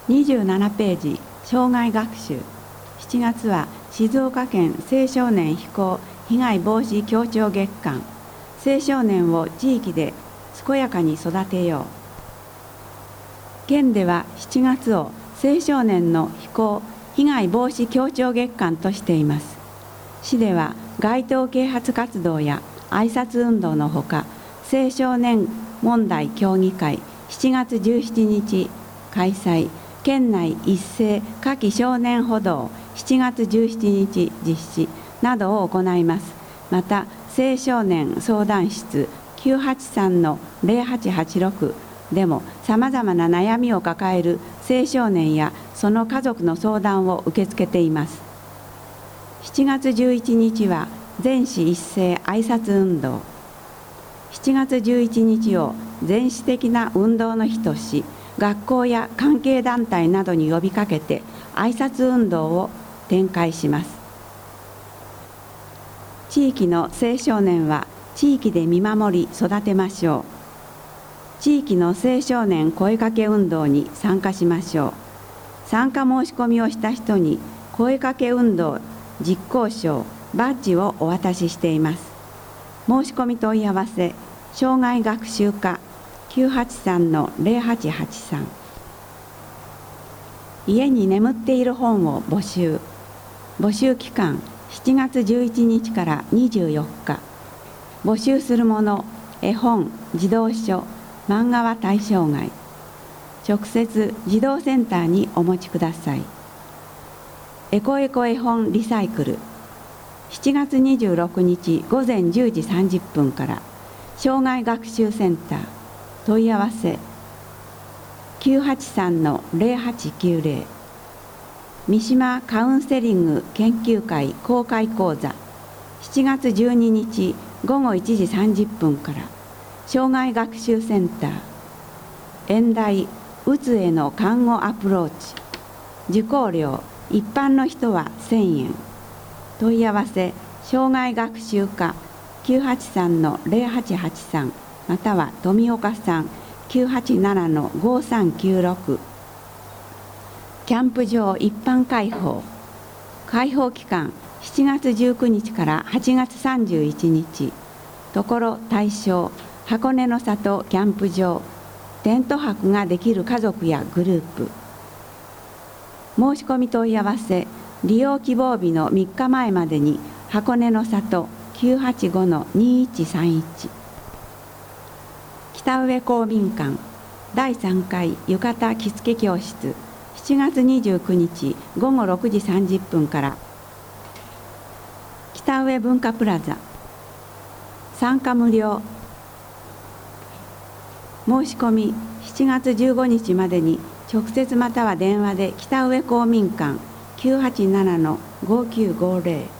27ページ、障害学習。7月は静岡県青少年非行被害防止協調月間、青少年を地域で健やかに育てよう。県では7月を青少年の非行被害防止協調月間としています。市では街頭啓発活動や挨拶運動のほか、青少年問題協議会7月17日開催、県内一斉夏季少年補導7月17日実施などを行います。また、青少年相談室983-0886でもさまざまな悩みを抱える青少年やその家族の相談を受け付けています。7月11日は全市一斉挨拶運動。7月11日を全市的な運動の日とし、学校や関係団体などに呼びかけて挨拶運動を展開します。地域の青少年は地域で見守り育てましょう。地域の青少年声かけ運動に参加しましょう。参加申し込みをした人に声かけ運動実行証バッジをお渡ししています。申し込み問い合わせ障害学習課983-0883。家に眠っている本を募集。募集期間7月11日から24日。募集するもの、絵本、児童書、漫画は対象外。直接児童センターにお持ちください。エコエコ絵本リサイクル。7月26日午前10時30分から、障害学習センター。問い合わせ983-0890。三島カウンセリング研究会公開講座7月12日午後1時30分から、障害学習センター。演題うつへの看護アプローチ。受講料一般の人は1000円。問い合わせ障害学習課983-0883または富岡さん987-5396。キャンプ場一般開放。開放期間7月19日から8月31日。ところ対象箱根の里キャンプ場。テント泊ができる家族やグループ。申し込み問い合わせ利用希望日の3日前までに箱根の里985-2131。北上公民館第3回浴衣着付け教室7月29日午後6時30分から。北上文化プラザ。参加無料。申し込み7月15日までに直接または電話で北上公民館987-5950